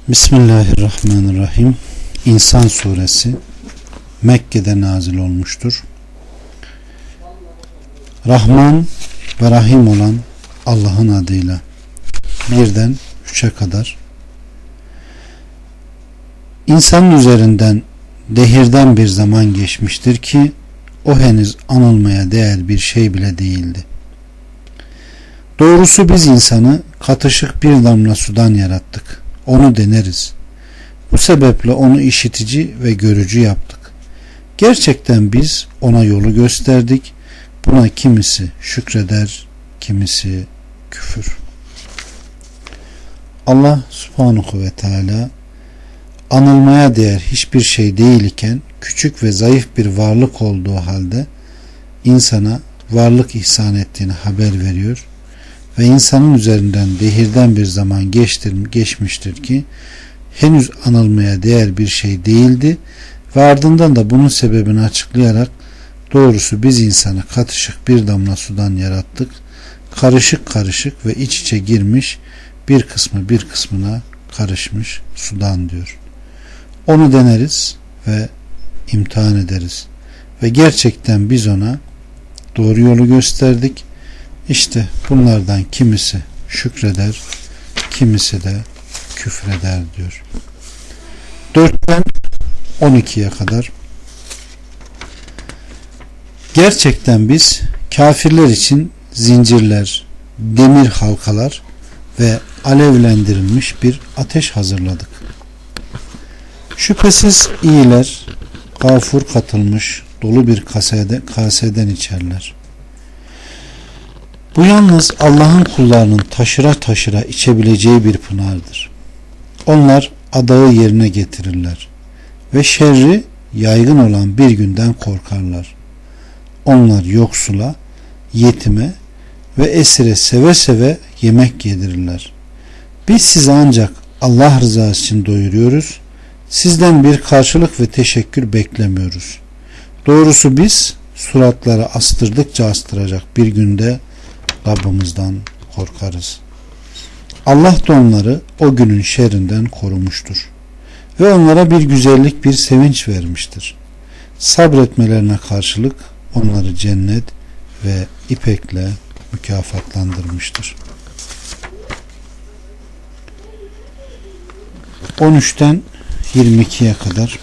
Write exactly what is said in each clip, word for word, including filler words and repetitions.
Bismillahirrahmanirrahim. İnsan suresi Mekke'de nazil olmuştur. Rahman ve Rahim olan Allah'ın adıyla birden üçe kadar. İnsanın üzerinden dehirden bir zaman geçmiştir ki o henüz anılmaya değer bir şey bile değildi. Doğrusu biz insanı katışık bir damla sudan yarattık. Onu deneriz. Bu sebeple onu işitici ve görücü yaptık. Gerçekten biz ona yolu gösterdik. Buna kimisi şükreder, kimisi küfür. Allah subhanahu ve teala anılmaya değer hiçbir şey değil iken küçük ve zayıf bir varlık olduğu halde insana varlık ihsan ettiğini haber veriyor ve insanın üzerinden dehirden bir zaman geçtir, geçmiştir ki henüz anılmaya değer bir şey değildi ve ardından da bunun sebebini açıklayarak doğrusu biz insanı katışık bir damla sudan yarattık, karışık karışık ve iç içe girmiş, bir kısmı bir kısmına karışmış sudan diyor. Onu deneriz ve imtihan ederiz ve gerçekten biz ona doğru yolu gösterdik. İşte bunlardan kimisi şükreder, kimisi de küfreder diyor. dörtten on ikiye kadar. Gerçekten biz kafirler için zincirler, demir halkalar ve alevlendirilmiş bir ateş hazırladık. Şüphesiz iyiler gafur katılmış dolu bir kasede, kaseden içerler. Bu yalnız Allah'ın kullarının taşıra taşıra içebileceği bir pınardır. Onlar adağı yerine getirirler ve şerri yaygın olan bir günden korkarlar. Onlar yoksula, yetime ve esire seve seve yemek yedirirler. Biz sizi ancak Allah rızası için doyuruyoruz. Sizden bir karşılık ve teşekkür beklemiyoruz. Doğrusu biz suratları astırdıkça astıracak bir günde Rabbimizden korkarız. Allah da onları o günün şerrinden korumuştur. Ve onlara bir güzellik, bir sevinç vermiştir. Sabretmelerine karşılık onları cennet ve ipekle mükafatlandırmıştır. on üçten yirmi ikiye kadar.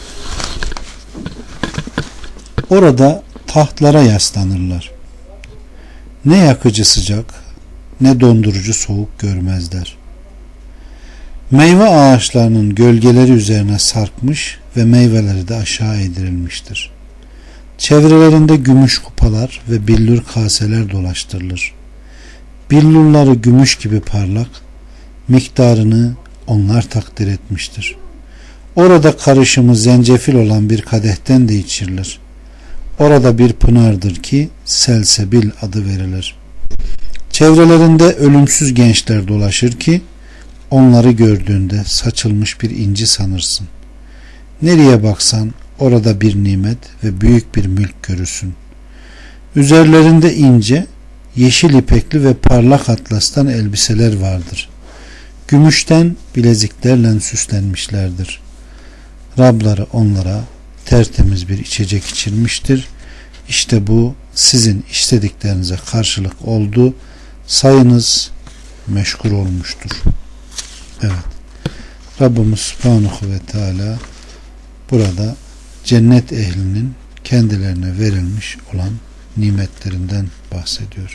Orada tahtlara yaslanırlar. Ne yakıcı sıcak, ne dondurucu soğuk görmezler. Meyve ağaçlarının gölgeleri üzerine sarkmış ve meyveleri de aşağı indirilmiştir. Çevrelerinde gümüş kupalar ve billur kaseler dolaştırılır. Billurları gümüş gibi parlak, miktarını onlar takdir etmiştir. Orada karışımı zencefil olan bir kadehten de içirilir. Orada bir pınardır ki selsebil adı verilir. Çevrelerinde ölümsüz gençler dolaşır ki onları gördüğünde saçılmış bir inci sanırsın. Nereye baksan orada bir nimet ve büyük bir mülk görürsün. Üzerlerinde ince, yeşil ipekli ve parlak atlastan elbiseler vardır. Gümüşten bileziklerle süslenmişlerdir. Rabları onlara tertemiz bir içecek içirmiştir. İşte bu sizin istediklerinize karşılık oldu. Sayınız meşgul olmuştur. Evet. Rabbimiz Subhanahu ve Teala burada cennet ehlinin kendilerine verilmiş olan nimetlerinden bahsediyor.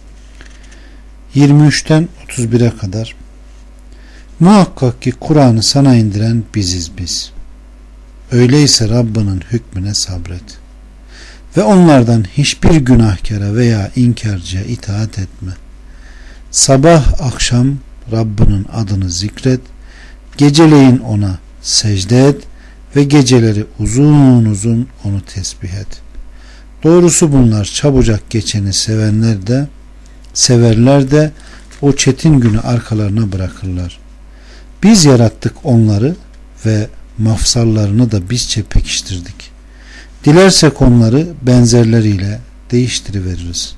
yirmi üçten otuz bire kadar. Muhakkak ki Kur'an'ı sana indiren biziz biz. Öyleyse Rabbinin hükmüne sabret. Ve onlardan hiçbir günahkara veya inkarcıya itaat etme. Sabah akşam Rabbinin adını zikret. Geceleyin ona secde et ve geceleri uzun uzun onu tesbih et. Doğrusu bunlar çabucak geçeni sevenler de severler de o çetin günü arkalarına bırakırlar. Biz yarattık onları ve mafsallarını da bizce pekiştirdik. Dilersek onları benzerleriyle değiştiriveririz.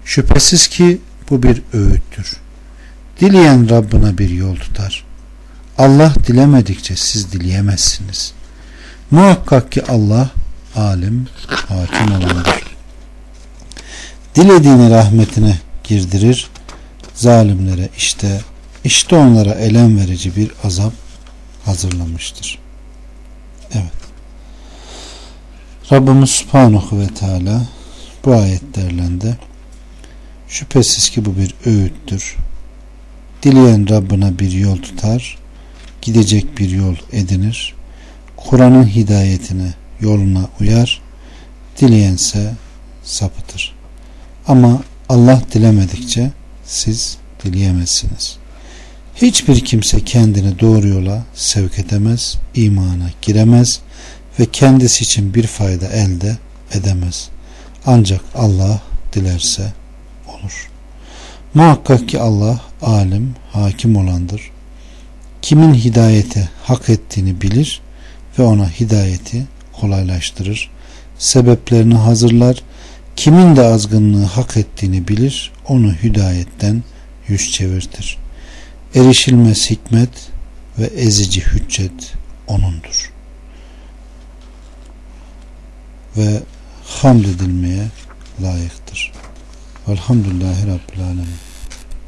Şüphesiz ki bu bir öğüttür. Dileyen Rabbına bir yol tutar. Allah dilemedikçe siz dileyemezsiniz. Muhakkak ki Allah alim, hakim olandır. Dilediğini rahmetine girdirir. Zalimlere işte işte onlara elem verici bir azap hazırlamıştır. Evet. Rabbimiz Subhanahu ve Teala bu ayetlerle de şüphesiz ki bu bir öğüttür. Dileyen Rabbine bir yol tutar, gidecek bir yol edinir. Kur'an'ın hidayetine, yoluna uyar, dileyense sapıtır. Ama Allah dilemedikçe siz dileyemezsiniz. Hiçbir kimse kendini doğru yola sevk edemez, imana giremez ve kendisi için bir fayda elde edemez. Ancak Allah dilerse olur. Muhakkak ki Allah alim, hakim olandır. Kimin hidayeti hak ettiğini bilir ve ona hidayeti kolaylaştırır. Sebeplerini hazırlar. Kimin de azgınlığı hak ettiğini bilir, onu hidayetten yüz çevirtir. Erişilmez hikmet ve ezici hüccet O'nundur. Ve hamd edilmeye layıktır. Velhamdülillahi Rabbil Alemin.